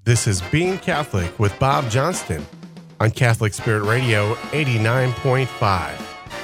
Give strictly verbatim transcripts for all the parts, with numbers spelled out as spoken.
This is Being Catholic with Bob Johnston on Catholic Spirit Radio eighty-nine point five.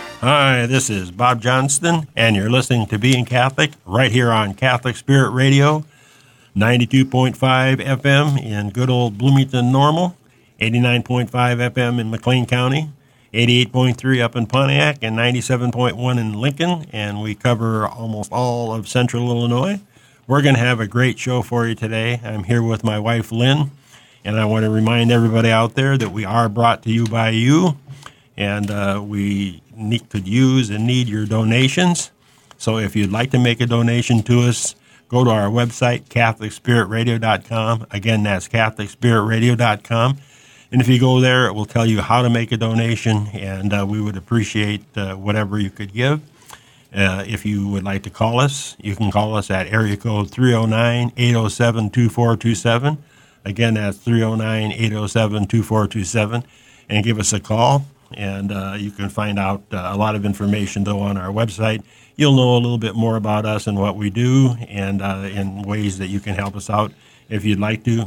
Hi, this is Bob Johnston, and you're listening to Being Catholic right here on Catholic Spirit Radio, ninety-two point five F M in good old Bloomington Normal, eighty-nine point five F M in McLean County, eighty-eight point three up in Pontiac, and ninety-seven point one in Lincoln, and we cover almost all of central Illinois. We're going to have a great show for you today. I'm here with my wife, Lynn, and I want to remind everybody out there that we are brought to you by you, and uh, we need, could use and need your donations. So if you'd like to make a donation to us, go to our website, Catholic Spirit Radio dot com. Again, that's Catholic Spirit Radio dot com. And if you go there, it will tell you how to make a donation, and uh, we would appreciate uh, whatever you could give. Uh, if you would like to call us, you can call us at area code three oh nine, eight oh seven, two four two seven. Again, that's three oh nine, eight oh seven, two four two seven. And give us a call, and uh, you can find out uh, a lot of information, though, on our website. You'll know a little bit more about us and what we do, and uh, in ways that you can help us out if you'd like to.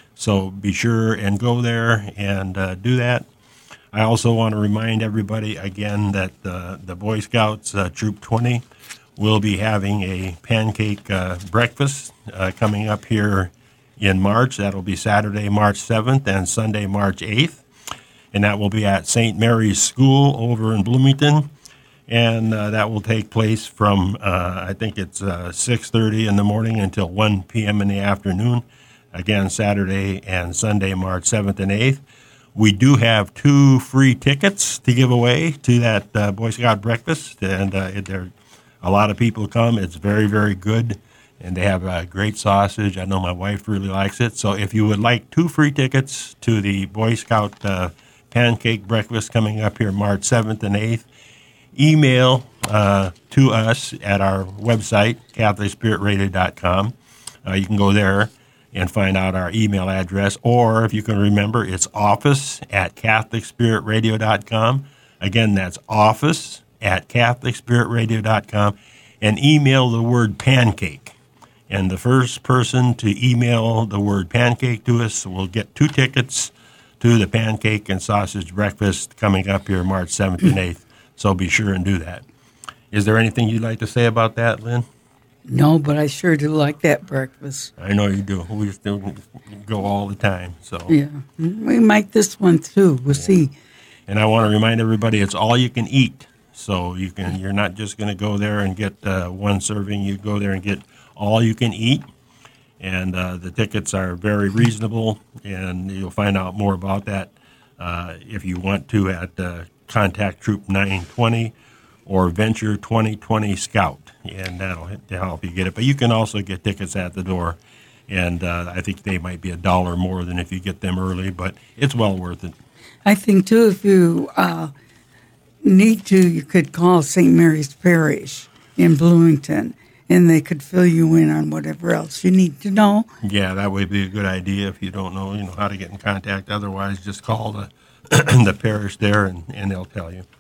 So be sure and go there and uh, do that. I also want to remind everybody again that uh, the Boy Scouts uh, Troop twenty will be having a pancake uh, breakfast uh, coming up here in March. That'll be Saturday, March seventh, and Sunday, March eighth. And that will be at Saint Mary's School over in Bloomington. And uh, that will take place from, uh, I think it's uh, six thirty in the morning until one p.m. in the afternoon. Again, Saturday and Sunday, March seventh and eighth. We do have two free tickets to give away to that uh, Boy Scout breakfast, and uh, it, there a lot of people come. It's very, very good, and they have a great sausage. I know my wife really likes it. So if you would like two free tickets to the Boy Scout uh, pancake breakfast coming up here March seventh and eighth, email uh, to us at our website, Catholic Spirit Radio dot com. Uh, you can go there and find out our email address, or if you can remember, it's office at Catholic Spirit Radio dot com. Again, that's office at Catholic Spirit Radio dot com, and email the word pancake. And the first person to email the word pancake to us will get two tickets to the pancake and sausage breakfast coming up here March seventh and eighth. So be sure and do that. Is there anything you'd like to say about that, Lynn? No, but I sure do like that breakfast. I know you do. We still go all the time. So yeah, we might this one too. We'll yeah. see. And I want to remind everybody, it's all you can eat. So you can. You're not just going to go there and get uh, one serving. You go there and get all you can eat. And uh, the tickets are very reasonable, and you'll find out more about that uh, if you want to at uh, Contact Troop nine twenty or Venture twenty twenty Scout. And that'll help you get it. But you can also get tickets at the door, and uh, I think they might be a dollar more than if you get them early, but it's well worth it. I think, too, if you uh, need to, you could call Saint Mary's Parish in Bloomington, and they could fill you in on whatever else you need to know. Yeah, that would be a good idea if you don't know, you know how to get in contact. Otherwise, just call the the parish there, and, and they'll tell you.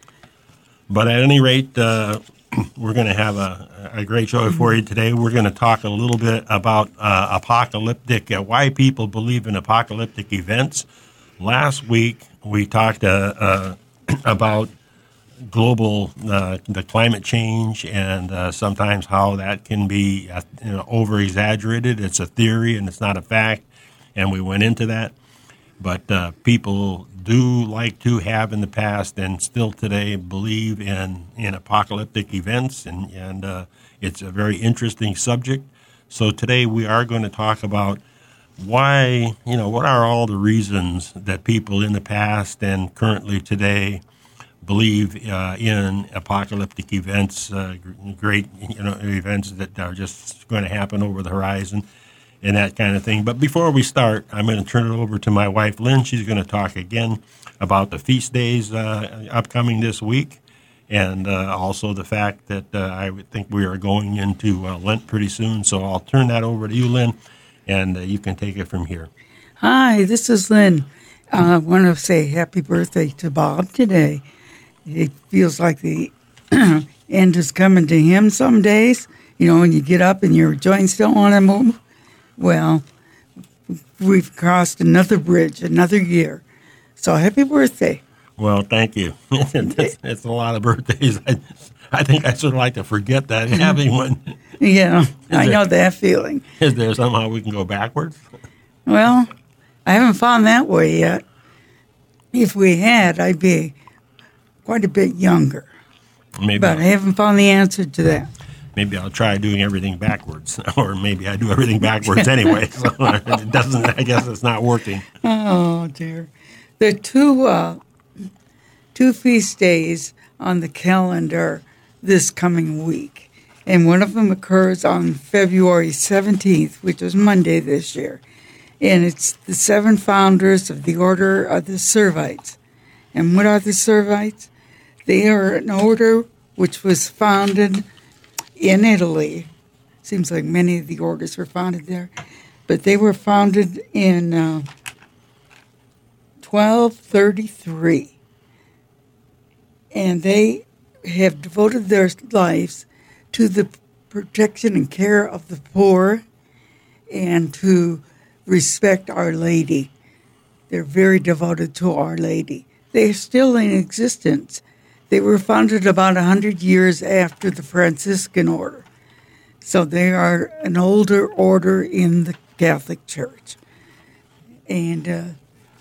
But at any rate, uh, we're going to have a, a great show for you today. We're going to talk a little bit about uh, apocalyptic, uh, why people believe in apocalyptic events. Last week, we talked uh, uh, about global, uh, the climate change, and uh, sometimes how that can be uh, you know, over-exaggerated. It's a theory and it's not a fact, and we went into that. But uh, people do like to have in the past and still today believe in, in apocalyptic events, and, and uh, it's a very interesting subject. So today we are going to talk about why, you know, what are all the reasons that people in the past and currently today believe uh, in apocalyptic events, uh, great, you know, events that are just going to happen over the horizon and that kind of thing. But before we start, I'm going to turn it over to my wife, Lynn. She's going to talk again about the feast days uh, upcoming this week, and uh, also the fact that uh, I would think we are going into uh, Lent pretty soon. So I'll turn that over to you, Lynn, and uh, you can take it from here. Hi, this is Lynn. Uh, I want to say happy birthday to Bob today. It feels like the end is coming to him some days. You know, when you get up and your joints don't want to move. Well, we've crossed another bridge, another year. So happy birthday. Well, thank you. it's, it's a lot of birthdays. I, I think I sort of like to forget that having one. Yeah, I there, know that feeling. Is there somehow we can go backwards? Well, I haven't found that way yet. If we had, I'd be quite a bit younger. Maybe but I'll, I haven't found the answer to that. Maybe I'll try doing everything backwards, or maybe I do everything backwards anyway. So it doesn't. I guess it's not working. Oh dear, there are two uh, two feast days on the calendar this coming week, and one of them occurs on February seventeenth, which was Monday this year, and it's the seven founders of the Order of the Servites. And what are the Servites? They are an order which was founded in Italy. Seems like many of the orders were founded there. But they were founded in uh, twelve thirty-three. And they have devoted their lives to the protection and care of the poor and to respect Our Lady. They're very devoted to Our Lady. They're still in existence. They were founded about one hundred years after the Franciscan order. So they are an older order in the Catholic Church. And uh,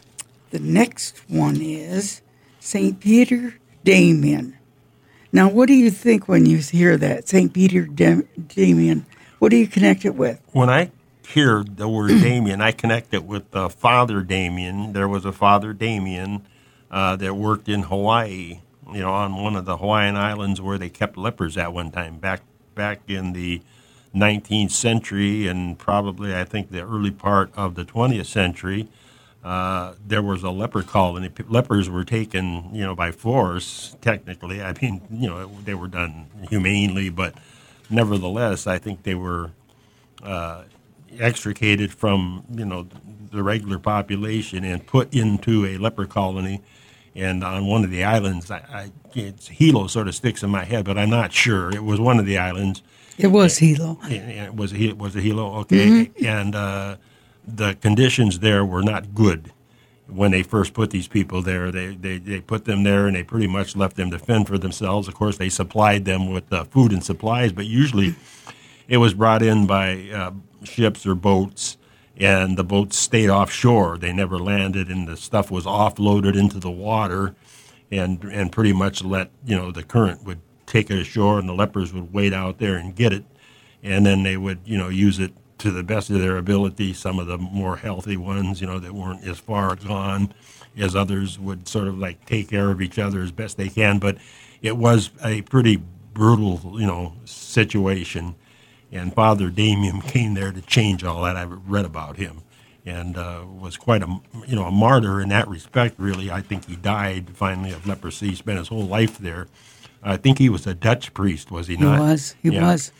the next one is Saint Peter Damian. Now, what do you think when you hear that, Saint Peter Dam- Damian? What do you connect it with? When I hear the word Damien, I connect it with uh, Father Damien. There was a Father Damien uh, that worked in Hawaii, you know, on one of the Hawaiian islands where they kept lepers at one time, back back in the nineteenth century and probably, I think, the early part of the twentieth century. Uh, there was a leper colony. Lepers were taken, you know, by force, technically. I mean, you know, they were done humanely, but nevertheless, I think they were uh, extricated from, you know, the regular population and put into a leper colony. And on one of the islands, I, I, it's Hilo sort of sticks in my head, but I'm not sure. It was one of the islands. It was Hilo. It was it was a Hilo, okay. Mm-hmm. And uh, the conditions there were not good when they first put these people there. They, they they put them there, and they pretty much left them to fend for themselves. Of course, they supplied them with uh, food and supplies, but usually it was brought in by uh, ships or boats, and the boats stayed offshore. They never landed, and the stuff was offloaded into the water, and and pretty much let, you know, the current would take it ashore, and the lepers would wait out there and get it, and then they would, you know, use it to the best of their ability. Some of the more healthy ones, you know, that weren't as far gone as others, would sort of like take care of each other as best they can. But it was a pretty brutal, you know, situation. And Father Damien came there to change all that. I read about him, and uh, was quite a, you know, a martyr in that respect, really. I think he died finally of leprosy. He spent his whole life there. I think he was a Dutch priest, was he not? He was. He yeah. was.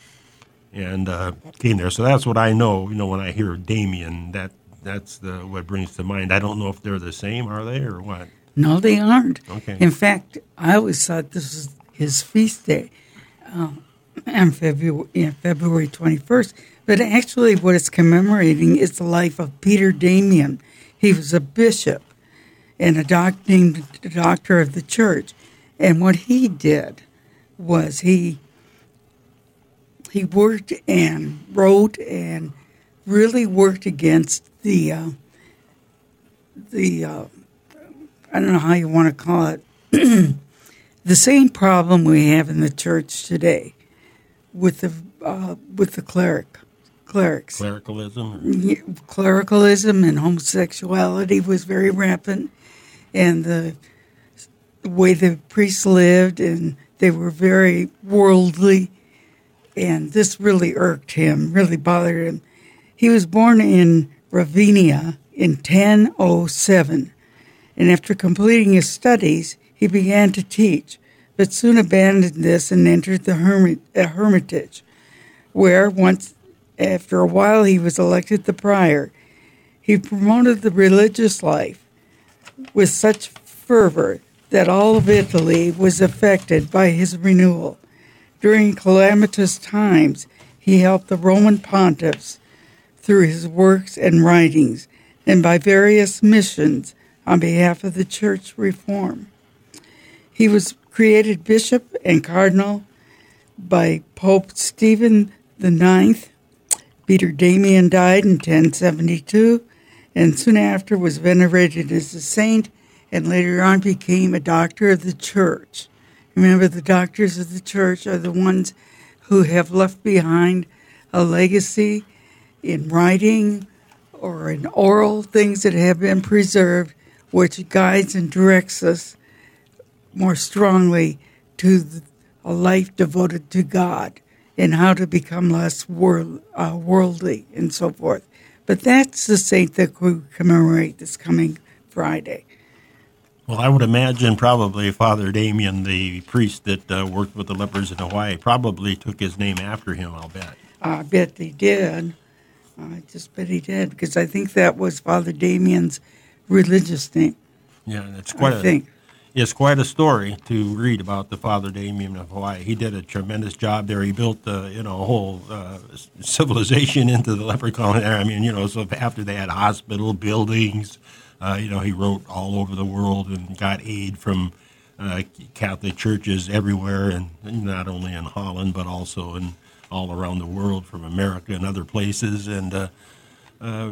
And uh, came there. So that's what I know. You know, when I hear Damien, that that's the what brings to mind. I don't know if they're the same, are they, or what? No, they aren't. Okay. In fact, I always thought this was his feast day, uh, on February yeah, February twenty-first. But actually, what it's commemorating is the life of Peter Damian. He was a bishop and a doc, named a doctor of the church. And what he did was he he worked and wrote and really worked against the uh, the uh, I don't know how you want to call it the same problem we have in the church today with the uh, with the cleric clerics. Clericalism? Yeah, clericalism and homosexuality was very rampant, and the way the priests lived, and they were very worldly, and this really irked him, really bothered him. He was born in Ravenna in ten oh seven, and after completing his studies, he began to teach, but soon abandoned this and entered the hermit, a hermitage, where once, after a while, he was elected the prior. He promoted the religious life with such fervor that all of Italy was affected by his renewal. During calamitous times, he helped the Roman pontiffs through his works and writings, and by various missions on behalf of the church reform. He was created bishop and cardinal by Pope Stephen the Ninth. Peter Damian died in ten seventy-two, and soon after was venerated as a saint, and later on became a doctor of the church. Remember, the doctors of the church are the ones who have left behind a legacy in writing or in oral things that have been preserved, which guides and directs us more strongly to the, a life devoted to God and how to become less world, uh, worldly and so forth. But that's the saint that we commemorate this coming Friday. Well, I would imagine probably Father Damien, the priest that uh, worked with the lepers in Hawaii, probably took his name after him, I'll bet. I bet he did. I just bet he did, because I think that was Father Damien's religious name. Yeah, it's quite I a think. It's quite a story to read about the Father Damien of Hawaii. He did a tremendous job there. He built, uh, you know, a whole uh, civilization into the leper colony. I mean, you know, so after they had hospital buildings, uh, you know, he wrote all over the world and got aid from uh, Catholic churches everywhere, and not only in Holland but also in all around the world, from America and other places, and uh, uh,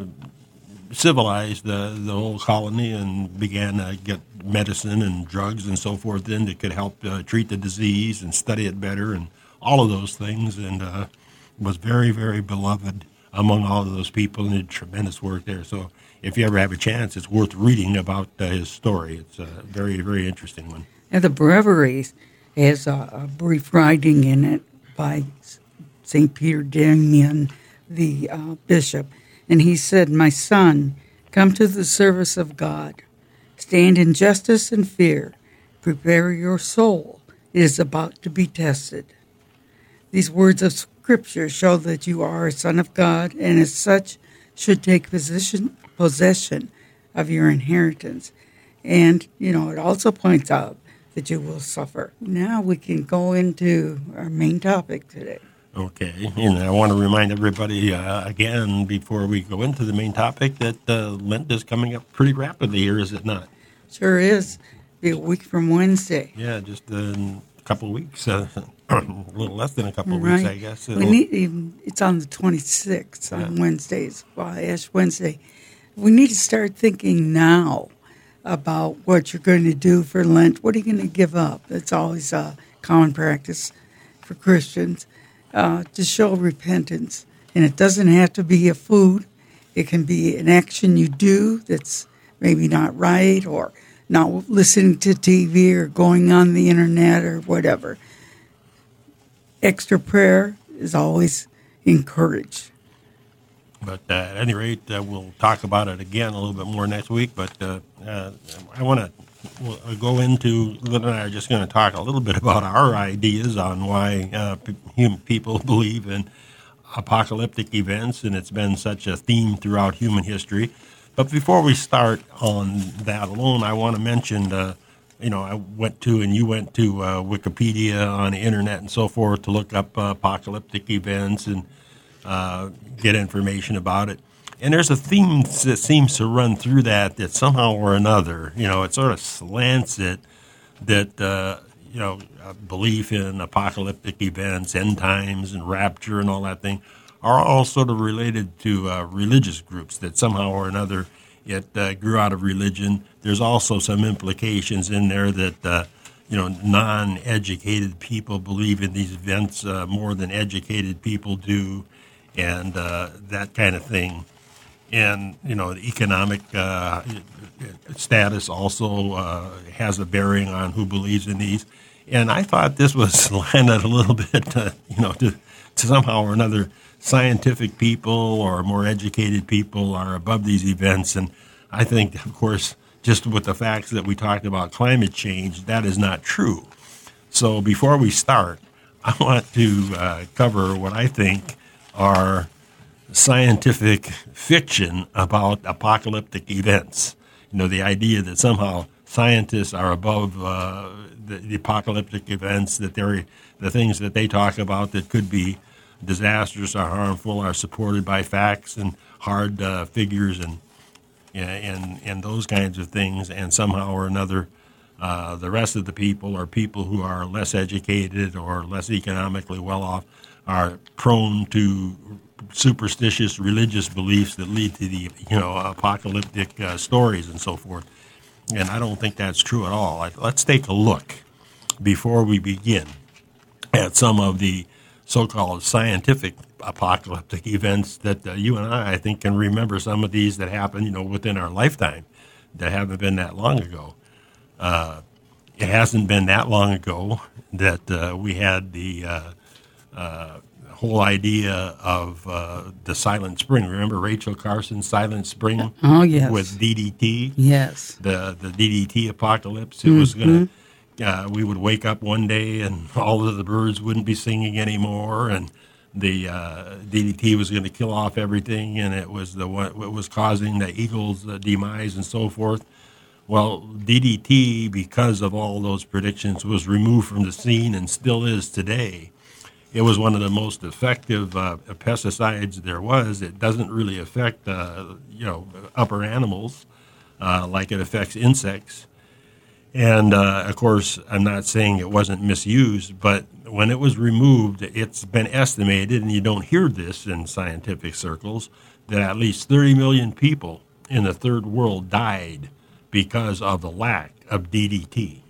civilized the, the whole colony and began to get medicine and drugs and so forth in that could help uh, treat the disease and study it better and all of those things, and uh, was very, very beloved among all of those people and did tremendous work there. So if you ever have a chance, it's worth reading about uh, his story. It's a very, very interesting one. And the breviary has a, a brief writing in it by Saint Peter Damian, the uh, bishop. And he said, "My son, come to the service of God. Stand in justice and fear. Prepare your soul. It is about to be tested." These words of Scripture show that you are a son of God, and as such should take position, possession of your inheritance. And, you know, it also points out that you will suffer. Now we can go into our main topic today. Okay, and I want to remind everybody uh, again before we go into the main topic that uh, Lent is coming up pretty rapidly here, is it not? Sure is. Be a week from Wednesday. Yeah, just in a couple of weeks, uh, a little less than a couple of Right. weeks, I guess. We It'll- need even, it's on the twenty-sixth on Yeah. Wednesdays, well, Ash Wednesday. We need to start thinking now about what you're going to do for Lent. What are you going to give up? It's always a common practice for Christians. Uh, to show repentance. And it doesn't have to be a food. It can be an action you do that's maybe not right, or not listening to T V or going on the internet or whatever. Extra prayer is always encouraged. But uh, at any rate, uh, we'll talk about it again a little bit more next week. But uh, uh, I want to we'll go into, Lynn and I are just going to talk a little bit about our ideas on why uh, pe- human people believe in apocalyptic events, and it's been such a theme throughout human history. But before we start on that alone, I want to mention, uh, you know, I went to and you went to uh, Wikipedia on the internet and so forth to look up uh, apocalyptic events and uh, get information about it. And there's a theme that seems to run through that that somehow or another, you know, it sort of slants it that, uh, you know, belief in apocalyptic events, end times and rapture and all that thing are all sort of related to uh, religious groups, that somehow or another it uh, grew out of religion. There's also some implications in there that, uh, you know, non-educated people believe in these events uh, more than educated people do, and uh, that kind of thing. And, you know, the economic uh, status also uh, has a bearing on who believes in these. And I thought this was landed a little bit, uh, you know, to, to somehow or another scientific people or more educated people are above these events. And I think, of course, just with the facts that we talked about climate change, that is not true. So before we start, I want to uh, cover what I think are scientific fiction about apocalyptic events. You know, the idea that somehow scientists are above uh, the, the apocalyptic events, that they're, the things that they talk about that could be disastrous or harmful are supported by facts and hard uh, figures and and, and those kinds of things, and somehow or another, uh, the rest of the people, or people who are less educated or less economically well off, are prone to superstitious religious beliefs that lead to the, you know, apocalyptic uh, stories and so forth. And I don't think that's true at all. I, let's take a look before we begin at some of the so-called scientific apocalyptic events that uh, you and I, I think, can remember some of these that happened, you know, within our lifetime that haven't been that long ago. Uh, it hasn't been that long ago that uh, we had the uh, uh, whole idea of uh, the Silent Spring. Remember Rachel Carson's Silent Spring? Oh, yes. With D D T? Yes. The, the D D T apocalypse. It mm-hmm. was going to... Uh, we would wake up one day and all of the birds wouldn't be singing anymore, and the uh, D D T was going to kill off everything, and it was the what was causing the eagle's uh, demise and so forth. Well, D D T, because of all those predictions, was removed from the scene and still is today. It was one of the most effective uh, pesticides there was. It doesn't really affect uh, you know upper animals uh, like it affects insects. And, uh, of course, I'm not saying it wasn't misused, but when it was removed, it's been estimated, and you don't hear this in scientific circles, that at least thirty million people in the third world died because of the lack of D D T.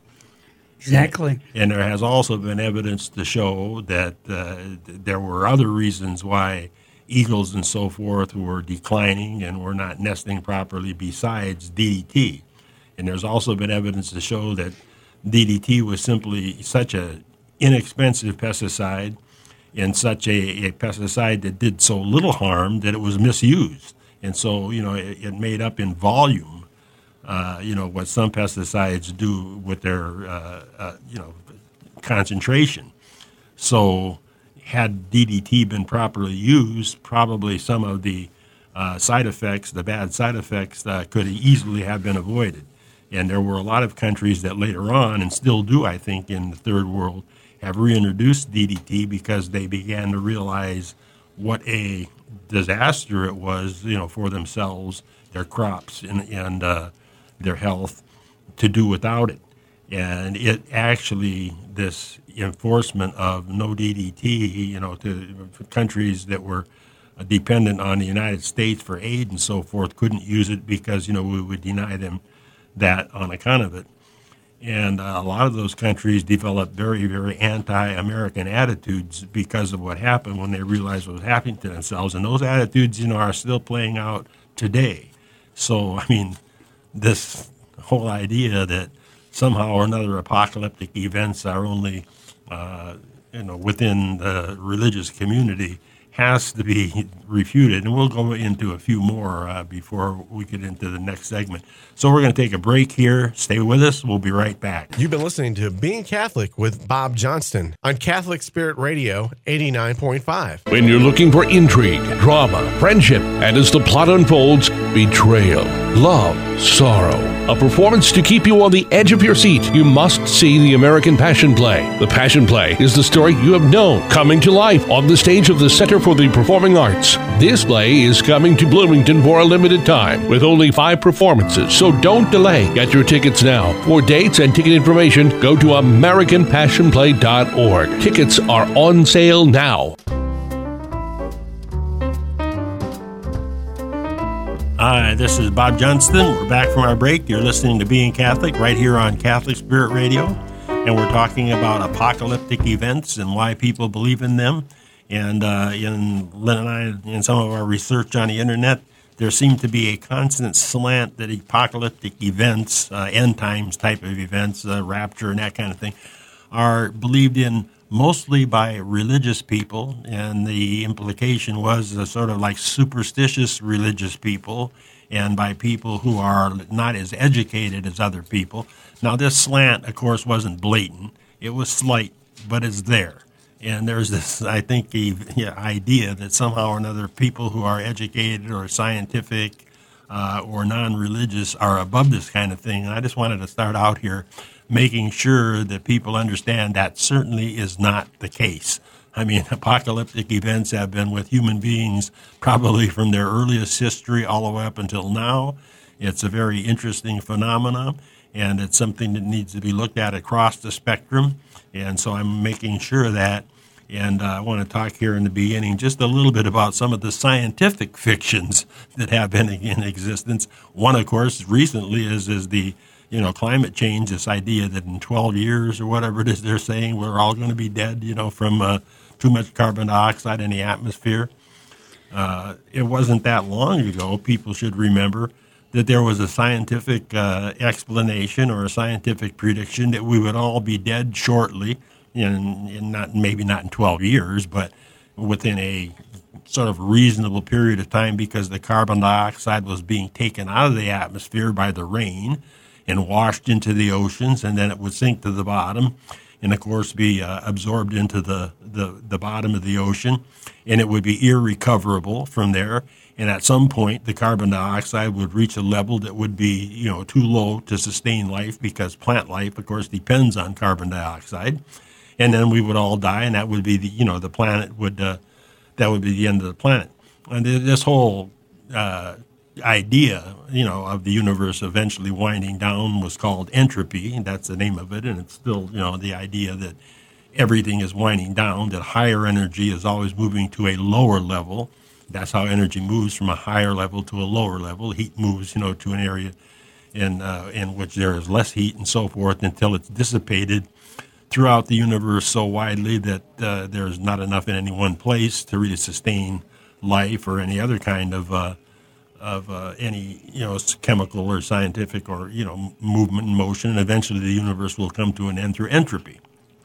Exactly. And there has also been evidence to show that uh, there were other reasons why eagles and so forth were declining and were not nesting properly besides D D T. And there's also been evidence to show that D D T was simply such an inexpensive pesticide and such a, a pesticide that did so little harm that it was misused. And so, you know, it, it made up in volume, uh, you know, what some pesticides do with their, uh, uh, you know, concentration. So had D D T been properly used, probably some of the uh, side effects, the bad side effects, uh, could easily have been avoided. And there were a lot of countries that later on, and still do, I think, in the third world, have reintroduced D D T because they began to realize what a disaster it was, you know, for themselves, their crops, and, and uh, their health, to do without it. And it actually, this enforcement of no D D T, you know, to countries that were dependent on the United States for aid and so forth, couldn't use it because, you know, we would deny them that on account of it. And uh, a lot of those countries developed very, very anti-American attitudes because of what happened when they realized what was happening to themselves. And those attitudes, you know, are still playing out today. So, I mean, this whole idea that somehow or another apocalyptic events are only, uh, you know, within the religious community has to be refuted, and we'll go into a few more uh, before we get into the next segment. So we're going to take a break here. Stay with us. We'll be right back. You've been listening to Being Catholic with Bob Johnston on Catholic Spirit Radio eighty-nine point five. When you're looking for intrigue, drama, friendship, and as the plot unfolds, betrayal, love, sorrow, a performance to keep you on the edge of your seat, you must see the American Passion Play. The Passion Play is the story you have known coming to life on the stage of the Center for the Performing Arts. This play is coming to Bloomington for a limited time with only five performances, so don't delay. Get your tickets now. For dates and ticket information, go to American Passion Play dot org. Tickets are on sale now. Hi, this is Bob Johnston. We're back from our break. You're listening to Being Catholic right here on Catholic Spirit Radio, and we're talking about apocalyptic events and why people believe in them. And uh, in Lynn and I, in some of our research on the internet, there seemed to be a constant slant that apocalyptic events, uh, end times type of events, uh, rapture and that kind of thing, are believed in mostly by religious people. And the implication was uh, sort of like superstitious religious people and by people who are not as educated as other people. Now, this slant, of course, wasn't blatant. It was slight, but it's there. And there's this, I think, yeah, idea that somehow or another people who are educated or scientific uh, or non-religious are above this kind of thing. And I just wanted to start out here making sure that people understand that certainly is not the case. I mean, apocalyptic events have been with human beings probably from their earliest history all the way up until now. It's a very interesting phenomenon, and it's something that needs to be looked at across the spectrum. And so I'm making sure that, and uh, I want to talk here in the beginning just a little bit about some of the scientific fictions that have been in existence. One, of course, recently is is the you know climate change. This idea that in twelve years or whatever it is they're saying we're all going to be dead, you know, from uh, too much carbon dioxide in the atmosphere. Uh, it wasn't that long ago. People should remember that there was a scientific uh, explanation or a scientific prediction that we would all be dead shortly, in, in not maybe not in twelve years, but within a sort of reasonable period of time, because the carbon dioxide was being taken out of the atmosphere by the rain and washed into the oceans, and then it would sink to the bottom and, of course, be uh, absorbed into the, the, the bottom of the ocean, and it would be irrecoverable from there. And at some point, the carbon dioxide would reach a level that would be, you know, too low to sustain life, because plant life, of course, depends on carbon dioxide. And then we would all die, and that would be the, you know, the planet would, uh, that would be the end of the planet. And this whole uh, idea, you know, of the universe eventually winding down was called entropy, and that's the name of it. And it's still, you know, the idea that everything is winding down, that higher energy is always moving to a lower level. That's how energy moves, from a higher level to a lower level. Heat moves, you know, to an area in uh, in which there is less heat and so forth, until it's dissipated throughout the universe so widely that uh, there's not enough in any one place to really sustain life or any other kind of uh, of uh, any you know chemical or scientific or you know movement and motion. And eventually, the universe will come to an end through entropy.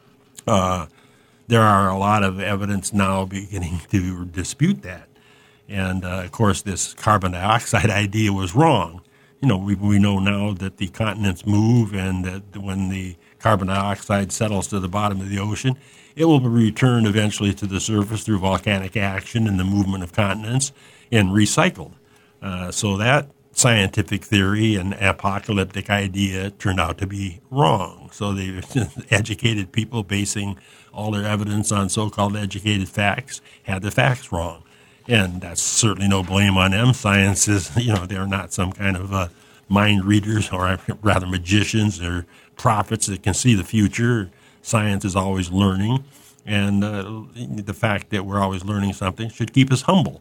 Uh, there are a lot of evidence now beginning to dispute that. And, uh, of course, this carbon dioxide idea was wrong. You know, we, we know now that the continents move, and that when the carbon dioxide settles to the bottom of the ocean, it will be returned eventually to the surface through volcanic action and the movement of continents and recycled. Uh, so that scientific theory and apocalyptic idea turned out to be wrong. So the educated people basing all their evidence on so-called educated facts had the facts wrong. And that's certainly no blame on them. Science is, you know, they're not some kind of uh, mind readers, or rather magicians. They're prophets that can see the future. Science is always learning. And uh, the fact that we're always learning something should keep us humble.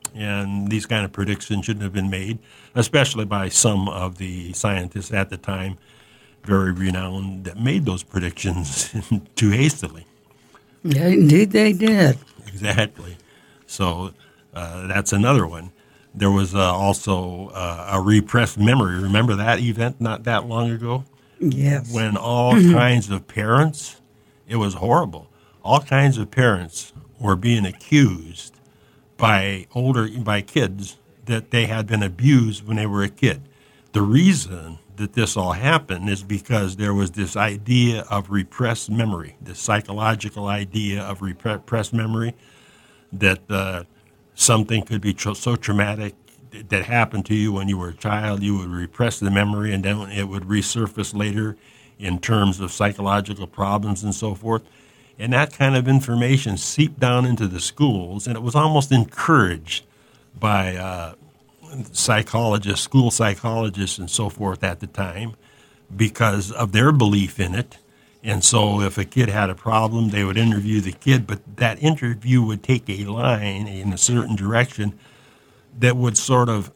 And these kind of predictions shouldn't have been made, especially by some of the scientists at the time, very renowned, that made those predictions too hastily. Yeah, indeed they did. Exactly. So uh, that's another one. There was uh, also uh, a repressed memory. Remember that event not that long ago? Yes. When all kinds of parents, it was horrible. All kinds of parents were being accused by older, by kids, that they had been abused when they were a kid. The reason that this all happened is because there was this idea of repressed memory, this psychological idea of repressed memory, that uh, something could be tr- so traumatic that happened to you when you were a child, you would repress the memory, and then it would resurface later in terms of psychological problems and so forth. And that kind of information seeped down into the schools, and it was almost encouraged by uh, psychologists, school psychologists and so forth at the time, because of their belief in it. And so if a kid had a problem, they would interview the kid, but that interview would take a line in a certain direction that would sort of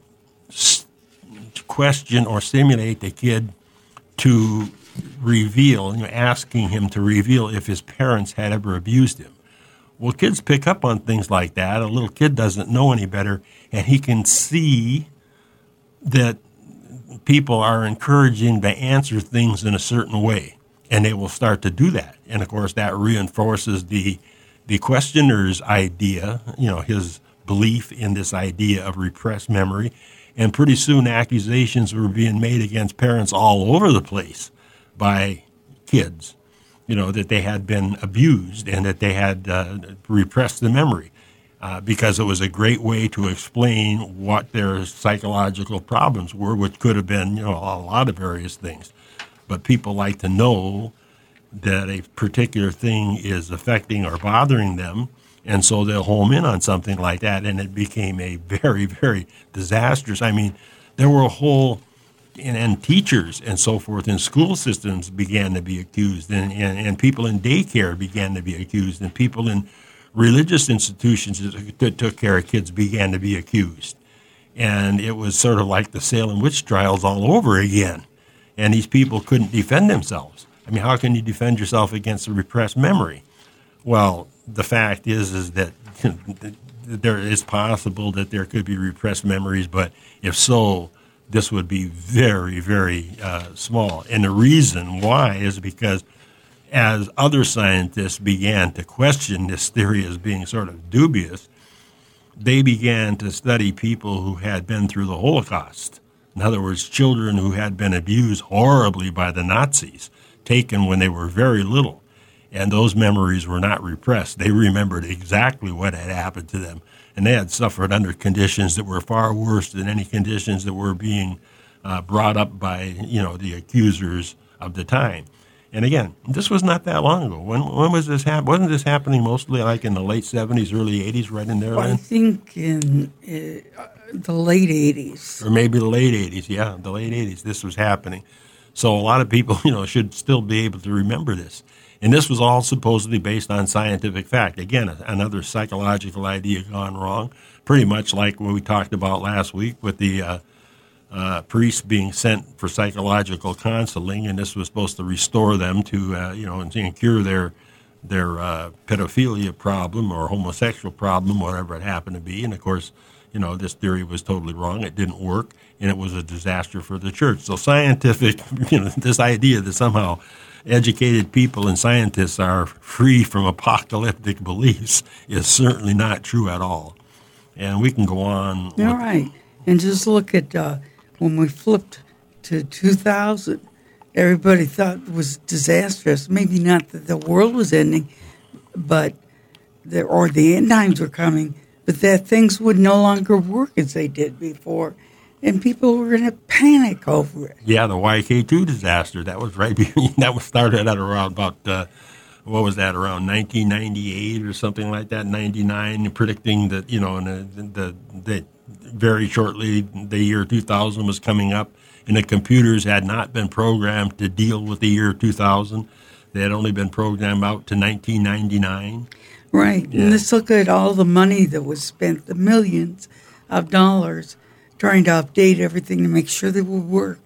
question or stimulate the kid to reveal, you know, asking him to reveal if his parents had ever abused him. Well, kids pick up on things like that. A little kid doesn't know any better, and he can see that people are encouraging to answer things in a certain way. And they will start to do that. And, of course, that reinforces the the questioner's idea, you know, his belief in this idea of repressed memory. And pretty soon accusations were being made against parents all over the place by kids, you know, that they had been abused and that they had uh, repressed the memory uh, because it was a great way to explain what their psychological problems were, which could have been, you know, a lot of various things. But people like to know that a particular thing is affecting or bothering them, and so they'll home in on something like that, and it became a very, very disastrous. I mean, there were whole and, and teachers and so forth in school systems began to be accused, and, and, and people in daycare began to be accused, and people in religious institutions that took care of kids began to be accused. And it was sort of like the Salem witch trials all over again. And these people couldn't defend themselves. I mean, how can you defend yourself against a repressed memory? Well, the fact is, is that there is possible that there could be repressed memories, but if so, this would be very, very uh, small. And the reason why is because as other scientists began to question this theory as being sort of dubious, they began to study people who had been through the Holocaust. In other words, children who had been abused horribly by the Nazis, taken when they were very little. And those memories were not repressed. They remembered exactly what had happened to them. And they had suffered under conditions that were far worse than any conditions that were being uh, brought up by, you know, the accusers of the time. And again, this was not that long ago. When when was this happening? Wasn't this happening mostly like in the late seventies, early eighties, right in there? Well, I think in uh, the late eighties. Or maybe the late eighties, yeah, the late eighties, this was happening. So a lot of people, you know, should still be able to remember this. And this was all supposedly based on scientific fact. Again, another psychological idea gone wrong, pretty much like what we talked about last week with the uh, uh, priests being sent for psychological counseling, and this was supposed to restore them to, uh, you know, and cure their their uh, pedophilia problem or homosexual problem, whatever it happened to be. And, of course, you know, this theory was totally wrong. It didn't work, and it was a disaster for the church. So scientific, you know, this idea that somehow educated people and scientists are free from apocalyptic beliefs is certainly not true at all. And we can go on. All right. And just look at uh, when we flipped to two thousand, everybody thought it was disastrous. Maybe not that the world was ending, but the, or the end times were coming, but that things would no longer work as they did before. And people were going to panic over it. Yeah, the Y K two disaster. That was right. That was started at around about, uh, what was that, around nineteen ninety-eight or something like that, ninety-nine, predicting that, you know, the, the, the very shortly the year two thousand was coming up, and the computers had not been programmed to deal with the year two thousand. They had only been programmed out to nineteen ninety-nine. Right. Yeah. And let's look at all the money that was spent, the millions of dollars, trying to update everything to make sure they would work.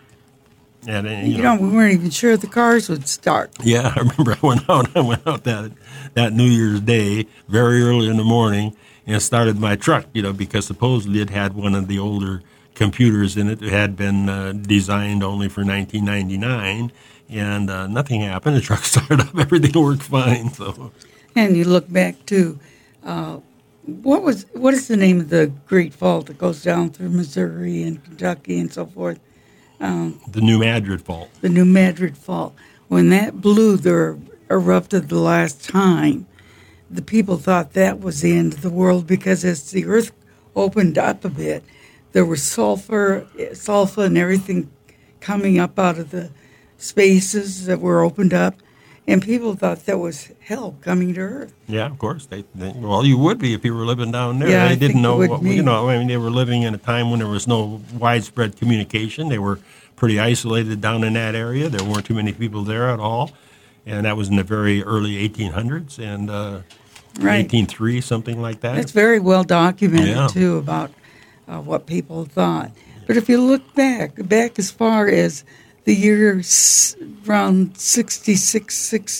And, and you, you know, know, we weren't even sure the cars would start. Yeah, I remember I went out. I went out that that New Year's Day very early in the morning and started my truck. You know, because supposedly it had one of the older computers in it that had been uh, designed only for nineteen ninety-nine, and uh, nothing happened. The truck started up. Everything worked fine. So, and you look back to. Uh, What was what is the name of the Great Fault that goes down through Missouri and Kentucky and so forth? Um, the New Madrid Fault. The New Madrid Fault. When that blew there erupted the last time, the people thought that was the end of the world because as the earth opened up a bit, there was sulfur, sulfur and everything coming up out of the spaces that were opened up. And people thought that was hell coming to Earth. Yeah, of course. They, they well, you would be if you were living down there. Yeah, they I didn't think know it would what be. you know. I mean, they were living in a time when there was no widespread communication. They were pretty isolated down in that area. There weren't too many people there at all, and that was in the very early eighteen hundreds and uh, right. eighteen oh three, something like that. It's very well documented yeah. too about uh, what people thought. But if you look back, back as far as the year around sixty-six,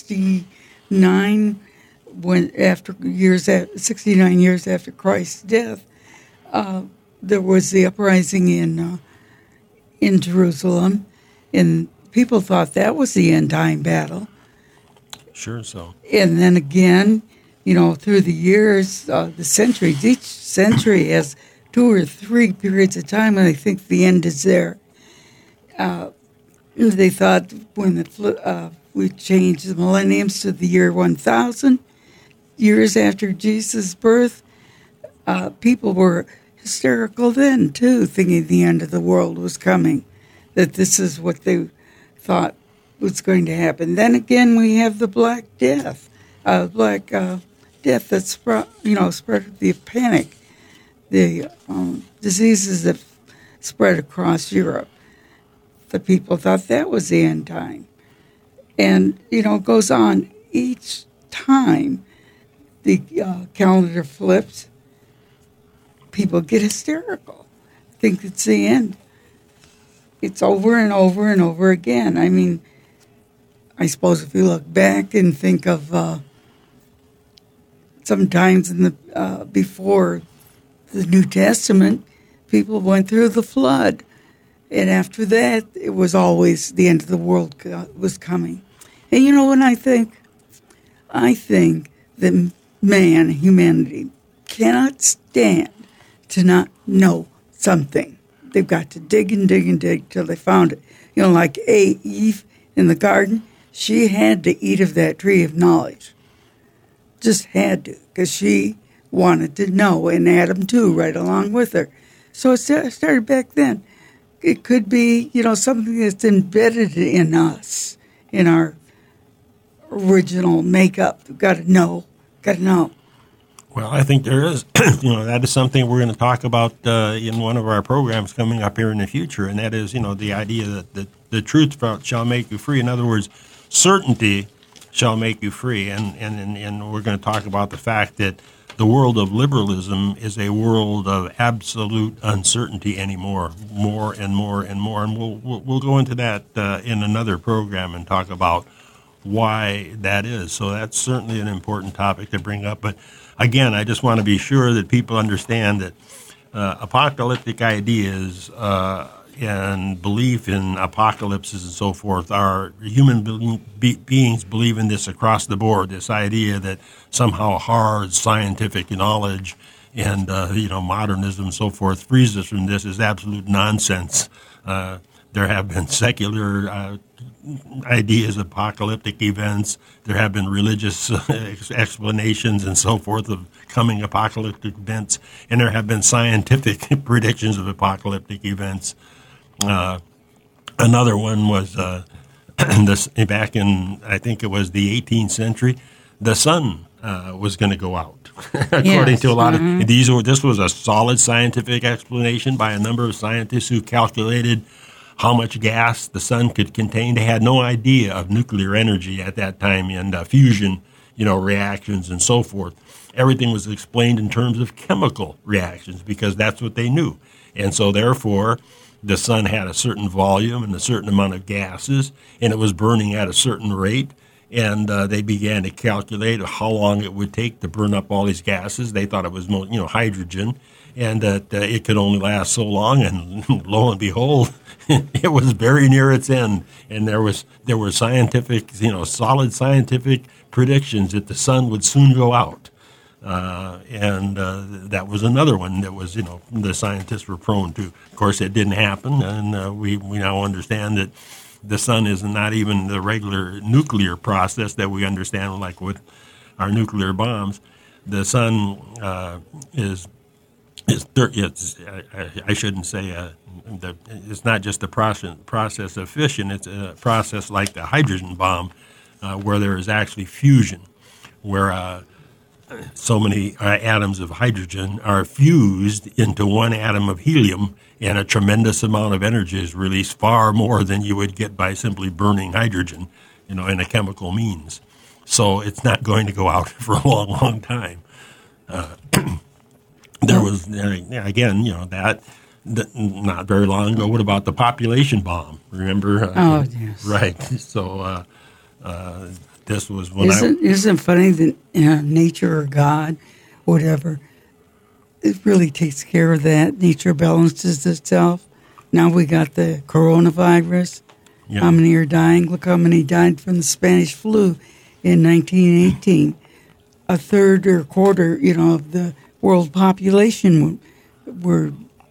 sixty-nine, when after years at sixty-nine years after Christ's death, uh, there was the uprising in uh, in Jerusalem, and people thought that was the end time battle. Sure, so. And then again, you know, through the years, uh, the centuries, each century has two or three periods of time when they think the end is there. Uh, They thought when the, uh, we changed the millenniums to the year one thousand, years after Jesus' birth, uh, people were hysterical then, too, thinking the end of the world was coming, that this is what they thought was going to happen. Then again, we have the Black Death, uh, Black uh, Death that spread, you know, spread the panic, the um, diseases that spread across Europe. The people thought that was the end time. And, you know, it goes on. Each time the uh, calendar flips, people get hysterical, think it's the end. It's over and over and over again. I mean, I suppose if you look back and think of uh, sometimes in the uh, before the New Testament, people went through the flood. And after that, it was always the end of the world was coming. And you know what I think? I think that man, humanity, cannot stand to not know something. They've got to dig and dig and dig till they found it. You know, like A, Eve in the garden, she had to eat of that tree of knowledge. Just had to, because she wanted to know, and Adam too, right along with her. So it started back then. It could be, you know, something that's embedded in us, in our original makeup. We've got to know, got to know. Well, I think there is. You know, that is something we're going to talk about uh, in one of our programs coming up here in the future, and that is, you know, the idea that the, the truth shall make you free. In other words, certainty shall make you free, and, and, and, and we're going to talk about the fact that the world of liberalism is a world of absolute uncertainty anymore, more and more and more, and we'll we'll, we'll go into that uh, in another program and talk about why that is. So that's certainly an important topic to bring up. But again, I just want to be sure that people understand that uh, apocalyptic ideas uh, and belief in apocalypses and so forth are human be- be- beings believe in this across the board, this idea that somehow hard scientific knowledge and uh, you know modernism and so forth frees us from this is absolute nonsense. Uh, there have been secular uh, ideas of apocalyptic events. There have been religious explanations and so forth of coming apocalyptic events, and there have been scientific predictions of apocalyptic events. Uh, another one was uh, this, back in, I think it was the eighteenth century, the sun uh, was going to go out. According yes. to a lot mm-hmm. of these, were this was a solid scientific explanation by a number of scientists who calculated how much gas the sun could contain. They had no idea of nuclear energy at that time and uh, fusion, you know, reactions and so forth. Everything was explained in terms of chemical reactions because that's what they knew. And so therefore, the sun had a certain volume and a certain amount of gases, and it was burning at a certain rate. And uh, they began to calculate how long it would take to burn up all these gases. They thought it was, you know, hydrogen, and that uh, it could only last so long. And lo and behold, it was very near its end. And there was there were scientific, you know, solid scientific predictions that the sun would soon go out. Uh, and uh, that was another one that was, you know, the scientists were prone to. Of course, it didn't happen, and uh, we, we now understand that the sun is not even the regular nuclear process that we understand, like with our nuclear bombs. The sun uh, is is it's, I, I shouldn't say uh, the, it's not just the process process of fission. It's a process like the hydrogen bomb, uh, where there is actually fusion, where uh, so many uh, atoms of hydrogen are fused into one atom of helium, and a tremendous amount of energy is released, far more than you would get by simply burning hydrogen, you know, in a chemical means. So it's not going to go out for a long, long time. Uh, there was, uh, again, you know, that, that not very long ago. What about the population bomb? Remember? Uh, oh, yes. Right. So uh, uh, this was when isn't, I... Isn't it funny that uh, nature or God, whatever, it really takes care of that. Nature balances itself. Now we got the coronavirus. Yeah. How many are dying? Look how many died from the Spanish flu in nineteen eighteen. A third or quarter, you know, of the world population were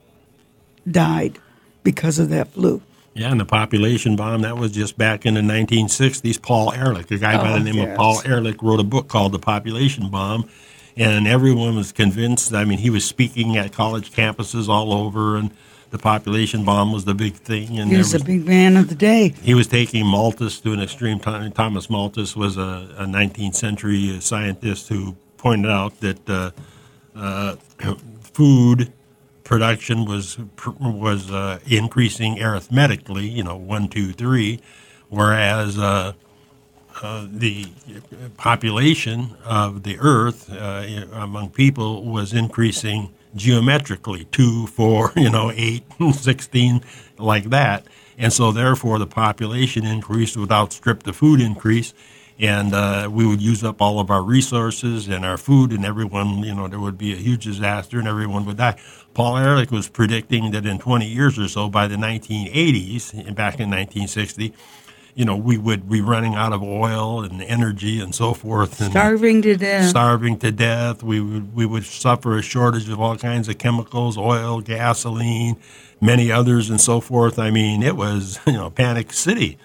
died because of that flu. Yeah, and the population bomb, that was just back in the nineteen sixties. Paul Ehrlich, a guy oh, by the name yes. of Paul Ehrlich, wrote a book called The Population Bomb, and everyone was convinced. I mean, he was speaking at college campuses all over, and the population bomb was the big thing. And he was, was a big man of the day. He was taking Malthus to an extreme. Thomas Malthus was a, a nineteenth century scientist who pointed out that uh, uh, food production was was uh, increasing arithmetically, you know, one, two, three, whereas uh, uh, the population of the Earth uh, among people was increasing geometrically, two, four, you know, eight, sixteen, like that. And so, therefore, the population increase would outstrip the food increase, and uh, we would use up all of our resources and our food, and everyone, you know, there would be a huge disaster, and everyone would die. Paul Ehrlich was predicting that in twenty years or so, by the nineteen eighties, back in nineteen sixty, you know, we would be running out of oil and energy and so forth. And starving to death. Starving to death. We would, we would suffer a shortage of all kinds of chemicals, oil, gasoline, many others and so forth. I mean, it was, you know, Panic City.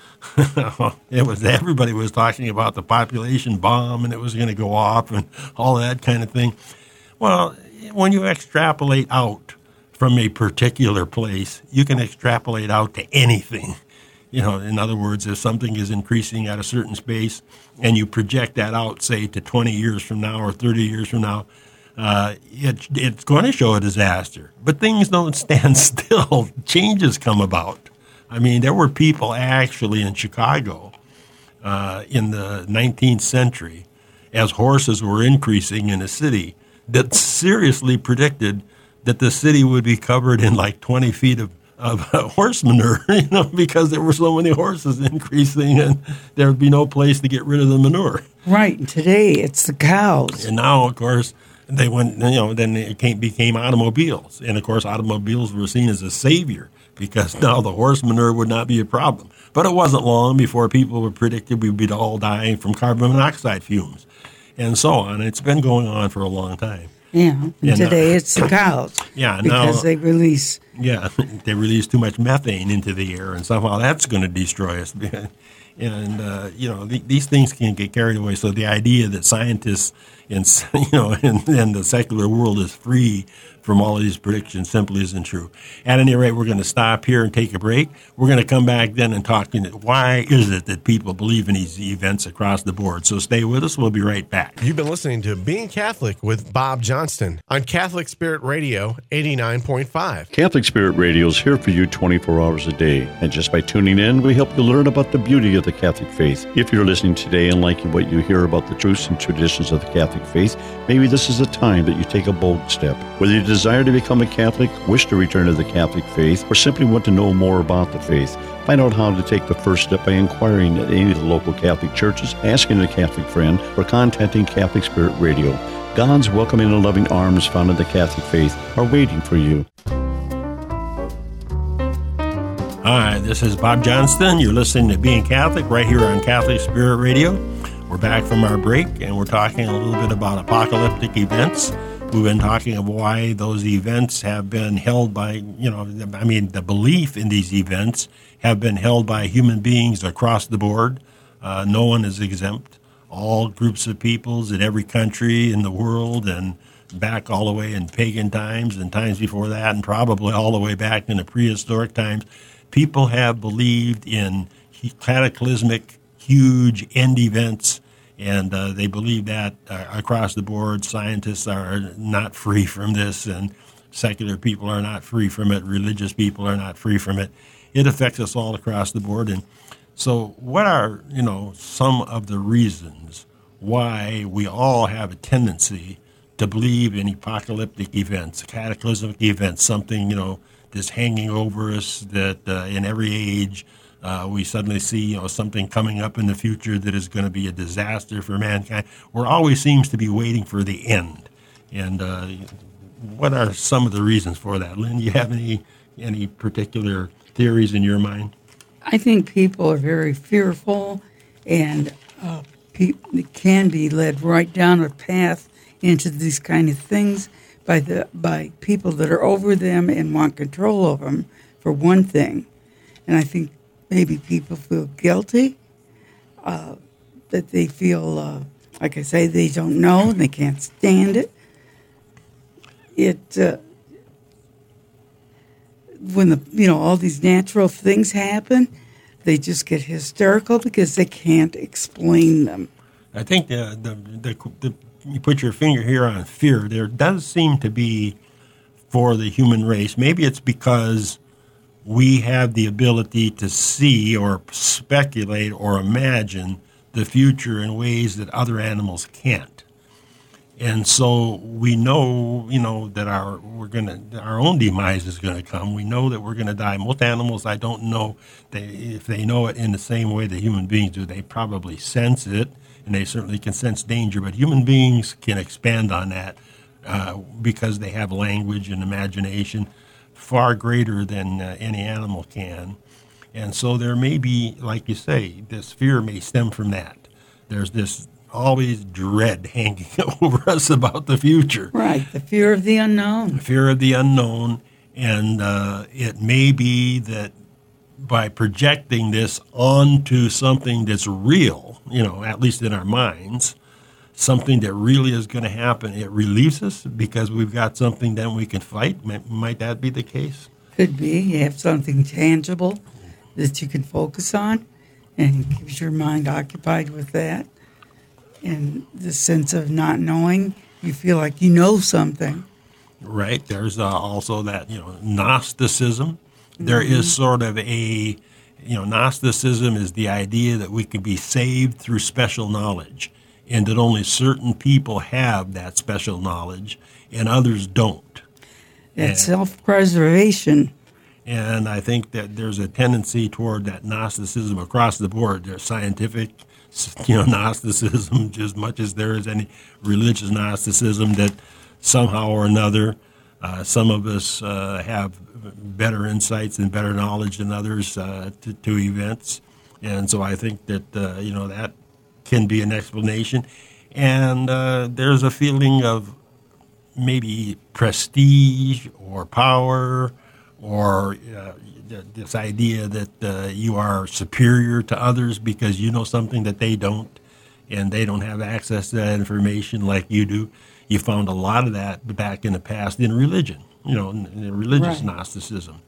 It was, everybody was talking about the population bomb and it was going to go off and all that kind of thing. Well, when you extrapolate out from a particular place, you can extrapolate out to anything. You know, in other words, if something is increasing at a certain space and you project that out, say, to twenty years from now or thirty years from now, uh, it, it's going to show a disaster. But things don't stand still. Changes come about. I mean, there were people actually in Chicago uh, in the nineteenth century, as horses were increasing in the city, that seriously predicted that the city would be covered in like twenty feet of of uh, horse manure, you know, because there were so many horses increasing and there would be no place to get rid of the manure. Right. And today it's the cows. And now, of course, they went, you know, then it came, became automobiles. And, of course, automobiles were seen as a savior because now the horse manure would not be a problem. But it wasn't long before people were predicted we'd be all dying from carbon monoxide fumes and so on. It's been going on for a long time. Yeah. And and today uh, it's the cows. Yeah. Because now, they release. Yeah, they release too much methane into the air, and somehow that's going to destroy us. And uh, you know, the, these things can get carried away. So the idea that scientists and you know and, and the secular world is free from all of these predictions simply isn't true. At any rate, we're going to stop here and take a break. We're going to come back then and talk. You know, why is it that people believe in these events across the board? So stay with us. We'll be right back. You've been listening to Being Catholic with Bob Johnston on Catholic Spirit Radio eighty-nine point five. Catholic Spirit Radio is here for you twenty-four hours a day. And just by tuning in, we help you learn about the beauty of the Catholic faith. If you're listening today and liking what you hear about the truths and traditions of the Catholic faith, maybe this is a time that you take a bold step. Whether you desire to become a Catholic, wish to return to the Catholic faith, or simply want to know more about the faith, find out how to take the first step by inquiring at any of the local Catholic churches, asking a Catholic friend, or contacting Catholic Spirit Radio. God's welcoming and loving arms found in the Catholic faith are waiting for you. Hi, this is Bob Johnston. You're listening to Being Catholic right here on Catholic Spirit Radio. We're back from our break, and we're talking a little bit about apocalyptic events. We've been talking of why those events have been held by, you know, I mean, the belief in these events have been held by human beings across the board. Uh, no one is exempt. All groups of peoples in every country in the world and back all the way in pagan times and times before that and probably all the way back in the prehistoric times, people have believed in cataclysmic, huge end events. And uh, they believe that uh, across the board. Scientists are not free from this, and secular people are not free from it. Religious people are not free from it. It affects us all across the board. And so what are, you know, some of the reasons why we all have a tendency to believe in apocalyptic events, cataclysmic events, something, you know, that's hanging over us that uh, in every age Uh, we suddenly see, you know, something coming up in the future that is going to be a disaster for mankind. We're always seems to be waiting for the end. And uh, what are some of the reasons for that? Lynn, do you have any any particular theories in your mind? I think people are very fearful and uh, pe- can be led right down a path into these kind of things by the by people that are over them and want control of them, for one thing. And I think maybe people feel guilty, uh, that they feel, uh, like I say, they don't know and they can't stand it. It uh, when the you know all these natural things happen, they just get hysterical because they can't explain them. I think the the, the, the you put your finger here on fear. There does seem to be for the human race. Maybe it's because we have the ability to see or speculate or imagine the future in ways that other animals can't. And so we know, you know, that our we're gonna our own demise is going to come. We know that we're going to die. Most animals, I don't know they, if they know it in the same way that human beings do. They probably sense it, and they certainly can sense danger. But human beings can expand on that uh, because they have language and imagination far greater than uh, any animal can. And so there may be, like you say, this fear may stem from that. There's this always dread hanging over us about the future. Right, the fear of the unknown. The fear of the unknown. And uh, it may be that by projecting this onto something that's real, you know, at least in our minds, something that really is going to happen, it relieves us because we've got something then we can fight. Might, might that be the case? Could be. You have something tangible that you can focus on, and it keeps your mind occupied with that. And the sense of not knowing, you feel like you know something. Right. There's uh, also that, you know, Gnosticism. Mm-hmm. There is sort of a, you know, Gnosticism is the idea that we can be saved through special knowledge, and that only certain people have that special knowledge and others don't. That self-preservation. And I think that there's a tendency toward that Gnosticism across the board. There's scientific, you know, Gnosticism, just as much as there is any religious Gnosticism, that somehow or another, uh, some of us uh, have better insights and better knowledge than others uh, to, to events. And so I think that, uh, you know, that can be an explanation. And uh, there's a feeling of maybe prestige or power, or uh, this idea that uh, you are superior to others because you know something that they don't, and they don't have access to that information like you do. You found a lot of that back in the past in religion, you know, in, in religious right. Gnosticism,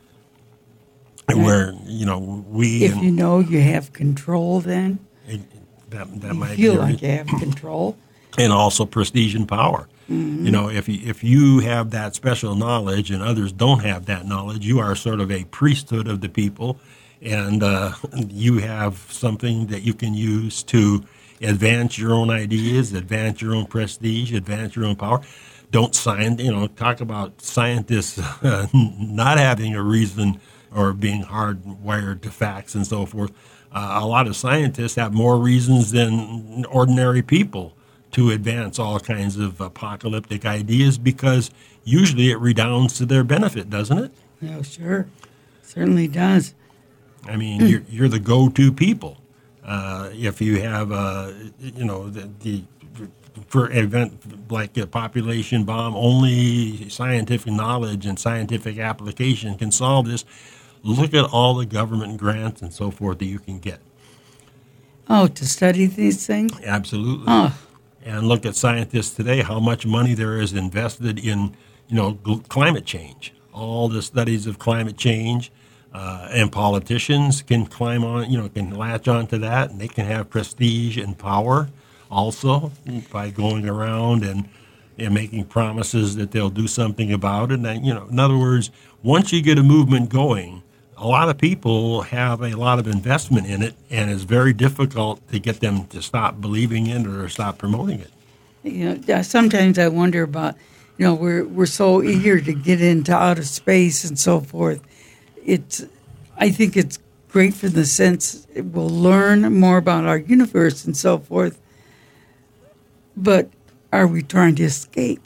right. where, you know, we... If and, you know you have control then, it, that, that you might feel be like you have control. And also prestige and power. Mm-hmm. You know, if you, if you have that special knowledge and others don't have that knowledge, you are sort of a priesthood of the people, and uh, you have something that you can use to advance your own ideas, advance your own prestige, advance your own power. Don't sign, you know, talk about scientists uh, not having a reason or being hardwired to facts and so forth. Uh, a lot of scientists have more reasons than ordinary people to advance all kinds of apocalyptic ideas, because usually it redounds to their benefit, doesn't it? Oh, sure. Certainly does. I mean, you're, you're the go-to people. Uh, if you have, uh, you know, the, the for an event like a population bomb, only scientific knowledge and scientific application can solve this. Look at all the government grants and so forth that you can get. Oh, to study these things? Absolutely. Oh. And look at scientists today, how much money there is invested in, you know, gl- climate change. All the studies of climate change, uh, and politicians can climb on, you know, can latch onto that, and they can have prestige and power also by going around and and making promises that they'll do something about it. And, you know, in other words, once you get a movement going, a lot of people have a lot of investment in it, and it's very difficult to get them to stop believing in it or stop promoting it. You know, sometimes I wonder about, you know, we're we're so eager to get into outer space and so forth. It's, I think it's great for the sense we'll learn more about our universe and so forth. But are we trying to escape?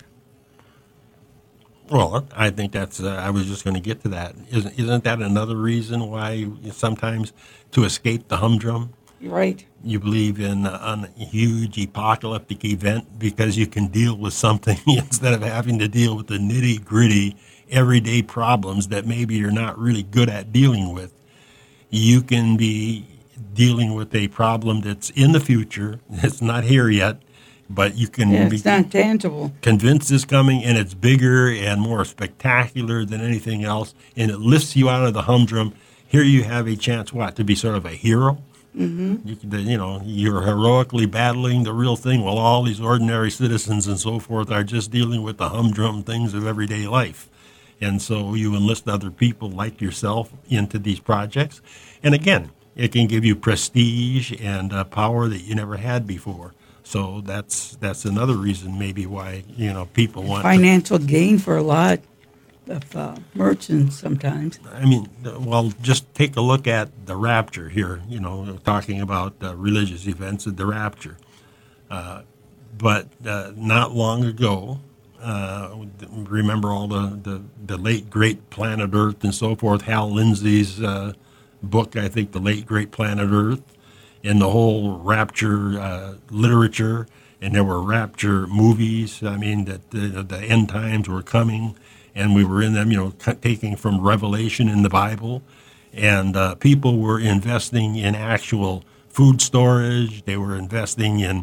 Well, I think that's, uh, I was just going to get to that. Isn't, isn't that another reason why sometimes to escape the humdrum? Right. You believe in a, a huge apocalyptic event because you can deal with something instead of having to deal with the nitty-gritty everyday problems that maybe you're not really good at dealing with. You can be dealing with a problem that's in the future, it's not here yet, but you can yeah, be it's not tangible. Convinced it's coming, and it's bigger and more spectacular than anything else, and it lifts you out of the humdrum. Here you have a chance, what, to be sort of a hero? Mm-hmm. You, the, you know, you're heroically battling the real thing while all these ordinary citizens and so forth are just dealing with the humdrum things of everyday life. And so you enlist other people like yourself into these projects. And again, it can give you prestige and uh, power that you never had before. So that's that's another reason maybe why, you know, people want financial to, gain for a lot of uh, merchants sometimes. I mean, well, just take a look at the rapture here, you know, talking about uh, religious events of the rapture. Uh, but uh, not long ago, uh, remember all the, the, the late, great Planet Earth and so forth, Hal Lindsey's uh, book, I think, The Late, Great Planet Earth, and the whole rapture uh, literature, and there were rapture movies, I mean, that the, the end times were coming, and we were in them, you know, taking from Revelation in the Bible, and uh, people were investing in actual food storage, they were investing in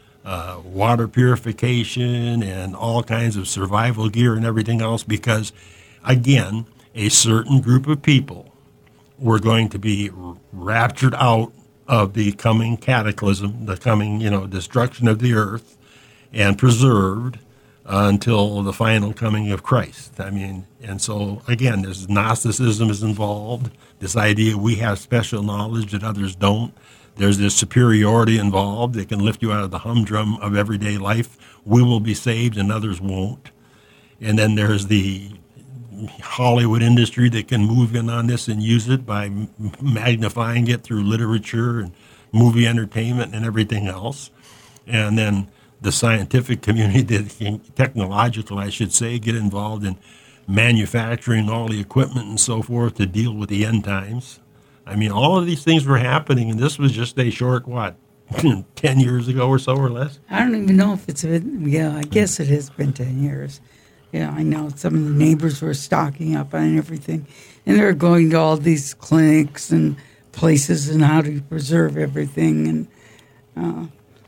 uh, water purification and all kinds of survival gear and everything else, because, again, a certain group of people were going to be raptured out of the coming cataclysm, the coming, you know, destruction of the earth, and preserved uh, until the final coming of Christ. I mean, and so, again, this Gnosticism is involved, this idea we have special knowledge that others don't. There's this superiority involved that can lift you out of the humdrum of everyday life. We will be saved and others won't. And then there's the Hollywood industry that can move in on this and use it by magnifying it through literature and movie entertainment and everything else. And then the scientific community, the technological, I should say, get involved in manufacturing all the equipment and so forth to deal with the end times. I mean, all of these things were happening, and this was just a short, what, ten years ago or so or less? I don't even know if it's been, yeah, I guess it has been ten years. Yeah, I know some of the neighbors were stocking up on everything, and they're going to all these clinics and places and how to preserve everything. And uh,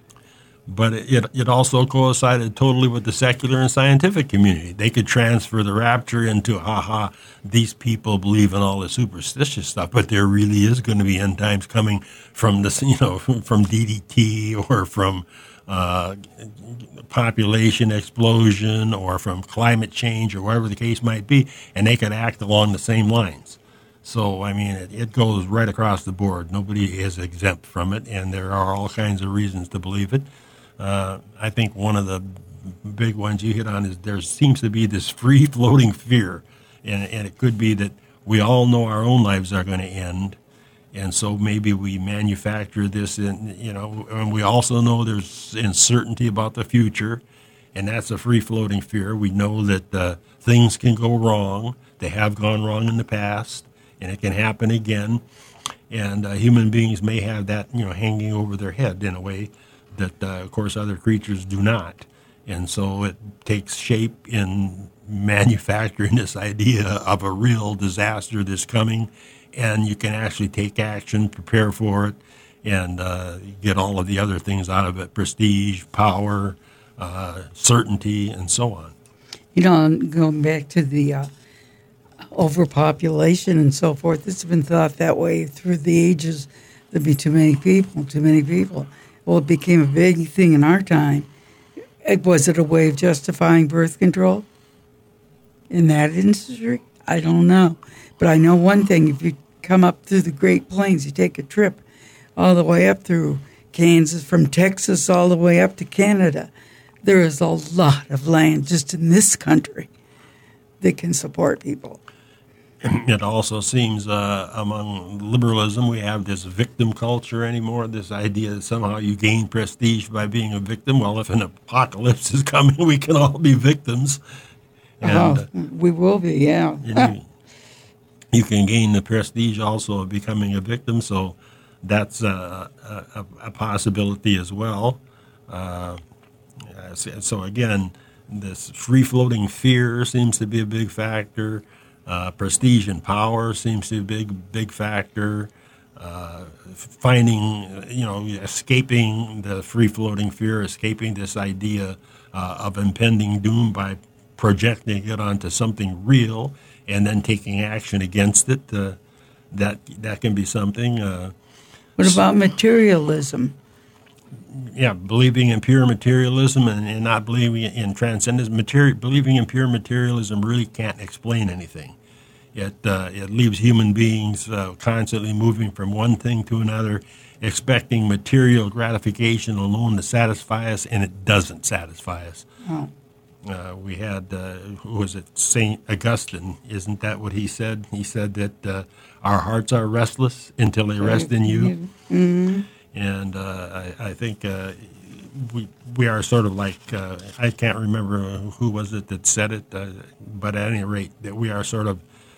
but it it also coincided totally with the secular and scientific community. They could transfer the rapture into, haha, these people believe in all the superstitious stuff, but there really is going to be end times coming from this, you know, from D D T or from Uh, population explosion or from climate change or whatever the case might be, and they could act along the same lines. So, I mean, it, it goes right across the board. Nobody is exempt from it, and there are all kinds of reasons to believe it. Uh, I think one of the big ones you hit on is there seems to be this free-floating fear, and, and it could be that we all know our own lives are going to end. And so maybe we manufacture this, in, you know, and we also know there's uncertainty about the future, and that's a free-floating fear. We know that uh, things can go wrong. They have gone wrong in the past, and it can happen again. And uh, human beings may have that, you know, hanging over their head in a way that, uh, of course, other creatures do not. And so it takes shape in manufacturing this idea of a real disaster that's coming, and you can actually take action, prepare for it, and uh, get all of the other things out of it, prestige, power, uh, certainty, and so on. You know, going back to the uh, overpopulation and so forth, it's been thought that way through the ages. There'd be too many people, too many people. Well, it became a big thing in our time. It, was it a way of justifying birth control in that industry? I don't know. But I know one thing, if you come up through the Great Plains, you take a trip all the way up through Kansas, from Texas all the way up to Canada, there is a lot of land just in this country that can support people. It also seems uh, among liberalism we have this victim culture anymore, this idea that somehow you gain prestige by being a victim. Well, if an apocalypse is coming, we can all be victims. And, oh, we will be, yeah. you, you can gain the prestige also of becoming a victim, so that's uh, a, a possibility as well. Uh, so again, this free-floating fear seems to be a big factor. Uh, prestige and power seems to be a big, big factor. Uh, finding, you know, escaping the free-floating fear, escaping this idea uh, of impending doom by projecting it onto something real and then taking action against it, uh, that that can be something. Uh, What about materialism? Yeah, believing in pure materialism and, and not believing in transcendence. Materi- believing in pure materialism really can't explain anything. It uh, it leaves human beings uh, constantly moving from one thing to another, expecting material gratification alone to satisfy us, and it doesn't satisfy us. Oh. Uh, we had, uh, who was it, Saint Augustine, isn't that what he said? He said that uh, our hearts are restless until they rest in you. Mm-hmm. And uh, I, I think uh, we we are sort of like, uh, I can't remember who was it that said it, uh, but at any rate, that we are sort of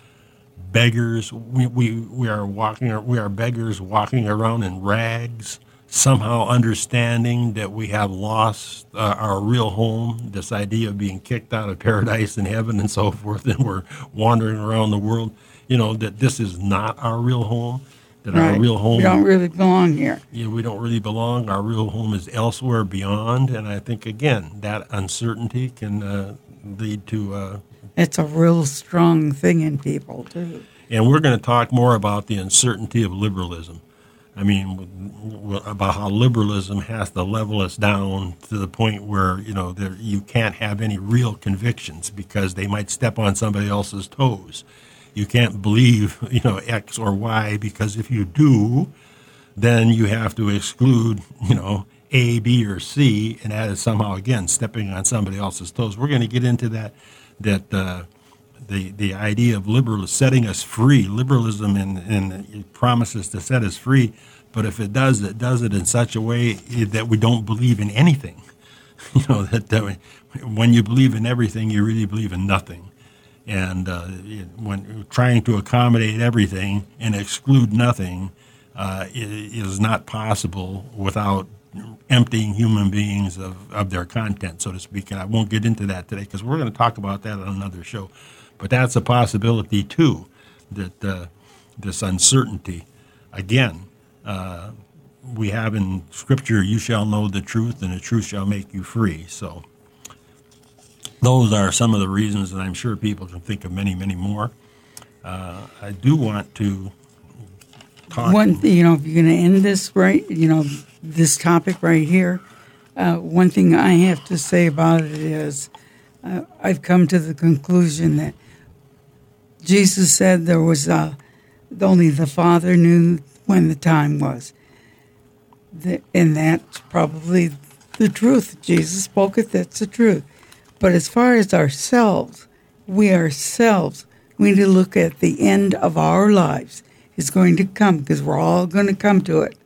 beggars. We, we, we are walking, we are beggars walking around in rags, somehow understanding that we have lost uh, our real home, this idea of being kicked out of paradise and heaven and so forth, and we're wandering around the world, you know, that this is not our real home, that Right. our real home... We don't really belong here. Yeah, we don't really belong. Our real home is elsewhere beyond, and I think, again, that uncertainty can uh, lead to... Uh, It's a real strong thing in people, too. and we're going to talk more about the uncertainty of liberalism. I mean, w- about how liberalism has to level us down to the point where, you know, there, you can't have any real convictions because they might step on somebody else's toes. You can't believe, you know, X or Y because if you do, then you have to exclude, you know, A, B, or C, and that is somehow, again, stepping on somebody else's toes. We're going to get into that, that uh, the the idea of liberal setting us free. Liberalism and, and it promises to set us free, but if it does, it does it in such a way that we don't believe in anything. You know, that, that when you believe in everything, you really believe in nothing. And uh, it, when trying to accommodate everything and exclude nothing uh, is not possible without emptying human beings of, of their content, so to speak. And I won't get into that today because we're going to talk about that on another show. But that's a possibility, too, that uh, this uncertainty, again, uh, we have in Scripture, you shall know the truth, and the truth shall make you free. So those are some of the reasons, and I'm sure people can think of many, many more. Uh, I do want to talk. One, you know, if you're going to end this right, you know, this topic right here, uh, one thing I have to say about it is uh, I've come to the conclusion that Jesus said there was uh, only the Father knew when the time was. The, and that's probably the truth. Jesus spoke it, that's the truth. But as far as ourselves, we ourselves, we need to look at the end of our lives is going to come because we're all going to come to it.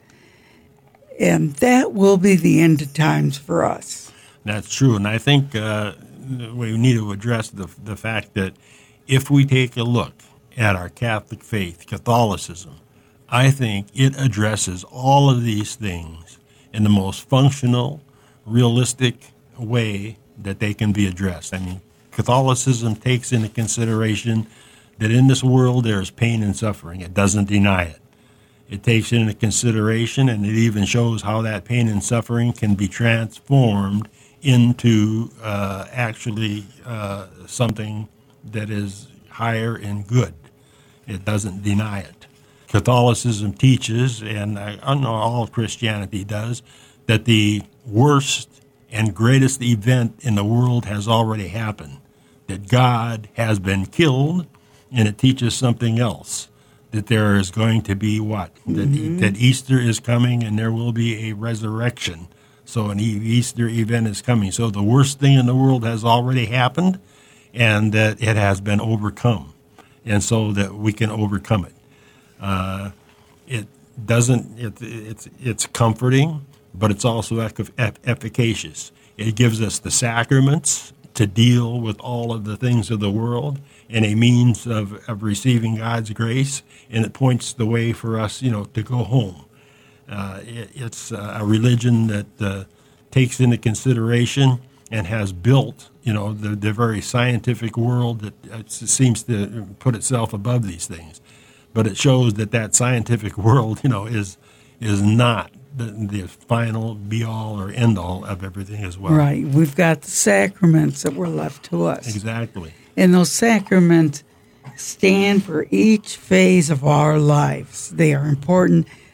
And that will be the end of times for us. That's true. And I think uh, we need to address the, the fact that if we take a look at our Catholic faith, Catholicism, I think it addresses all of these things in the most functional, realistic way that they can be addressed. I mean, Catholicism takes into consideration that in this world there is pain and suffering. It doesn't deny it. It takes into consideration, and it even shows how that pain and suffering can be transformed into uh, actually uh, something that is higher and good. It doesn't deny it. Catholicism teaches, and I, I know all of Christianity does, that the worst and greatest event in the world has already happened, that God has been killed, and it teaches something else, that there is going to be what? Mm-hmm. That, that Easter is coming and there will be a resurrection. So an Easter event is coming. So the worst thing in the world has already happened, and that it has been overcome, and so that we can overcome it. Uh, it doesn't. It, it's it's comforting, but it's also efficacious. It gives us the sacraments to deal with all of the things of the world and a means of, of receiving God's grace, and it points the way for us, you know, to go home. Uh, it, it's a religion that uh, takes into consideration and has built, you know, the, the very scientific world that uh, seems to put itself above these things. But it shows that that scientific world, you know, is is not the, the final be-all or end-all of everything as well. Right. We've got the sacraments that were left to us. Exactly. And those sacraments stand for each phase of our lives. They are important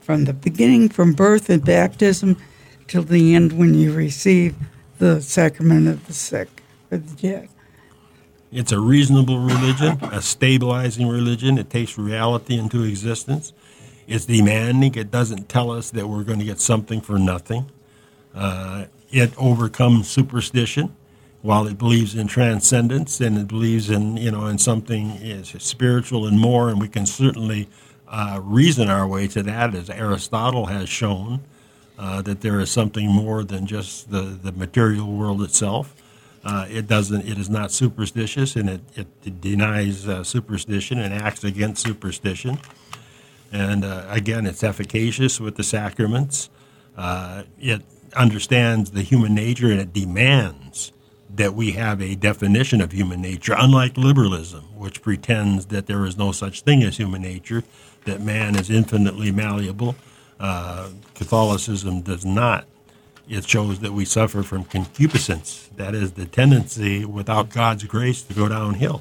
from the beginning, from birth and baptism, till the end when you receive the sacrament of the sick or the dead. It's a reasonable religion, a stabilizing religion. It takes reality into existence. It's demanding. It doesn't tell us that we're going to get something for nothing. Uh, it overcomes superstition. While it believes in transcendence and it believes in, you know, in something is spiritual and more, and we can certainly uh, reason our way to that, as Aristotle has shown, uh, that there is something more than just the, the material world itself. Uh, it doesn't. It is not superstitious, and it, it denies uh, superstition and acts against superstition. And uh, again, it's efficacious with the sacraments. Uh, it understands the human nature, and it demands that we have a definition of human nature, unlike liberalism, which pretends that there is no such thing as human nature, that man is infinitely malleable. Uh, Catholicism does not. It shows that we suffer from concupiscence, that is the tendency without God's grace to go downhill.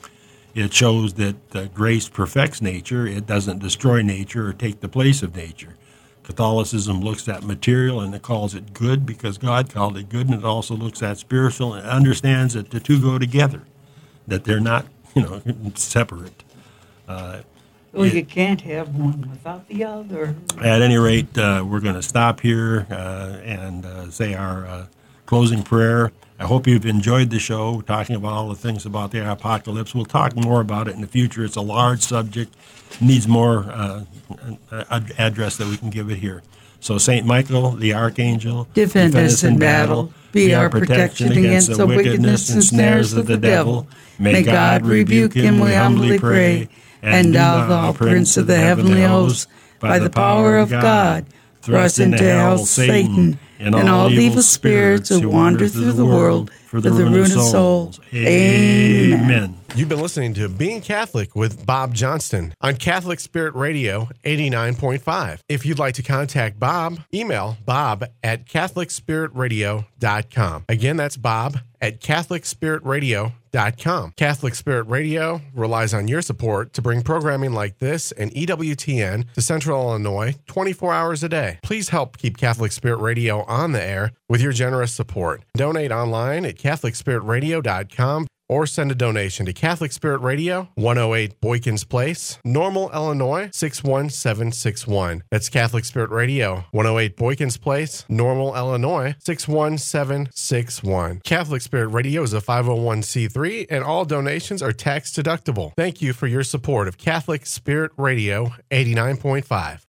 It shows that uh, grace perfects nature. It doesn't destroy nature or take the place of nature. Catholicism looks at material and it calls it good because God called it good, and it also looks at spiritual and understands that the two go together, that they're not, you know, separate. Uh, Well, it, you can't have one without the other. At any rate, uh, we're going to stop here uh, and uh, say our uh, closing prayer. I hope you've enjoyed the show, talking about all the things about the apocalypse. We'll talk more about it in the future. It's a large subject, needs more uh, address that we can give it here. So Saint Michael, the Archangel, defend us in battle, be our protection against the wickedness and snares of the devil. May God rebuke him, we humbly pray. And thou, thou Prince of the heavenly hosts, by the power of God, thrust into hell Satan and all evil spirits who wander through the world for the ruin of souls. Amen. You've been listening to Being Catholic with Bob Johnston on Catholic Spirit Radio eighty-nine point five. If you'd like to contact Bob, email bob at catholic spirit radio dot com. Again, that's bob at catholic spirit radio dot com. Catholic Spirit Radio relies on your support to bring programming like this and E W T N to Central Illinois twenty-four hours a day. Please help keep Catholic Spirit Radio on the air with your generous support. Donate online at catholic spirit radio dot com or send a donation to Catholic Spirit Radio, one oh eight Boykins Place, Normal, Illinois, six one seven six one. That's Catholic Spirit Radio, one oh eight Boykins Place, Normal, Illinois, six one seven six one. Catholic Spirit Radio is a five oh one c three, and all donations are tax deductible. Thank you for your support of Catholic Spirit Radio eighty-nine point five.